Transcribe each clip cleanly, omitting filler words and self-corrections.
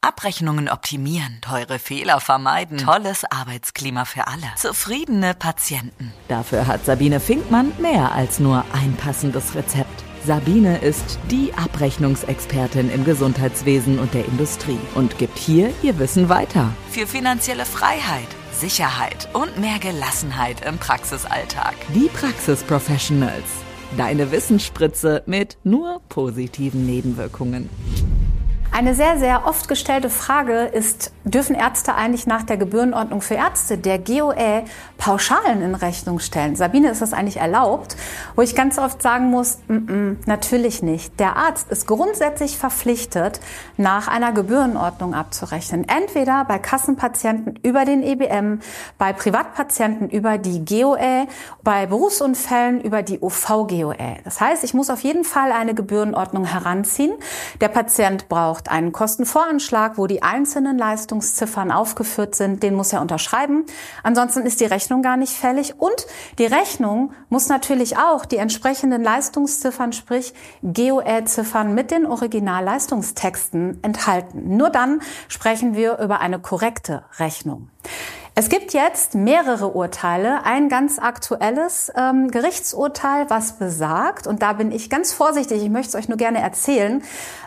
Abrechnungen optimieren, teure Fehler vermeiden, tolles Arbeitsklima für alle, zufriedene Patienten. Dafür hat Sabine Finkmann mehr als nur ein passendes Rezept. Sabine ist die Abrechnungsexpertin im Gesundheitswesen und der Industrie und gibt hier ihr Wissen weiter. Für finanzielle Freiheit, Sicherheit und mehr Gelassenheit im Praxisalltag. Die Praxis-Professionals. Deine Wissensspritze mit nur positiven Nebenwirkungen. Eine sehr, sehr oft gestellte Frage ist, dürfen Ärzte eigentlich nach der Gebührenordnung für Ärzte, der GOÄ, Pauschalen in Rechnung stellen? Sabine, ist das eigentlich erlaubt? Wo ich ganz oft sagen muss, natürlich nicht. Der Arzt ist grundsätzlich verpflichtet, nach einer Gebührenordnung abzurechnen. Entweder bei Kassenpatienten über den EBM, bei Privatpatienten über die GOÄ, bei Berufsunfällen über die OV-GOÄ. Das heißt, ich muss auf jeden Fall eine Gebührenordnung heranziehen. Der Patient braucht einen Kostenvoranschlag, wo die einzelnen Leistungsziffern aufgeführt sind. Den muss er unterschreiben. Ansonsten ist die Rechnung gar nicht fällig. Und die Rechnung muss natürlich auch die entsprechenden Leistungsziffern, sprich GOÄ-Ziffern mit den Originalleistungstexten enthalten. Nur dann sprechen wir über eine korrekte Rechnung. Es gibt jetzt mehrere Urteile, ein ganz aktuelles Gerichtsurteil, was besagt, und da bin ich ganz vorsichtig, ich möchte es euch nur gerne erzählen,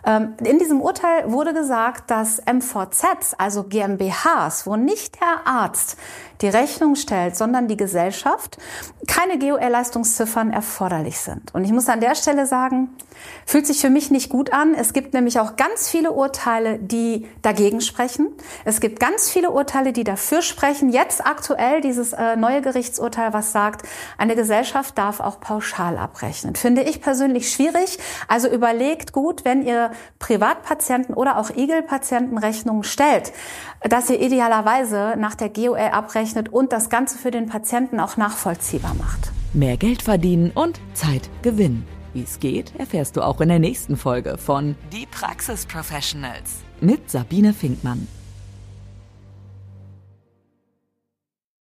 in diesem Urteil wurde gesagt, dass MVZs, also GmbHs, wo nicht der Arzt die Rechnung stellt, sondern die Gesellschaft, keine GOÄ-Leistungsziffern erforderlich sind. Und ich muss an der Stelle sagen, fühlt sich für mich nicht gut an. Es gibt nämlich auch ganz viele Urteile, die dagegen sprechen. Es gibt ganz viele Urteile, die dafür sprechen. Jetzt aktuell dieses neue Gerichtsurteil, was sagt, eine Gesellschaft darf auch pauschal abrechnen. Finde ich persönlich schwierig. Also überlegt gut, wenn ihr Privatpatienten oder auch IGEL-Patienten Rechnungen stellt, dass ihr idealerweise nach der GOÄ abrechnet und das Ganze für den Patienten auch nachvollziehbar macht. Mehr Geld verdienen und Zeit gewinnen. Wie es geht, erfährst du auch in der nächsten Folge von Die Praxis-Professionals mit Sabine Finkmann.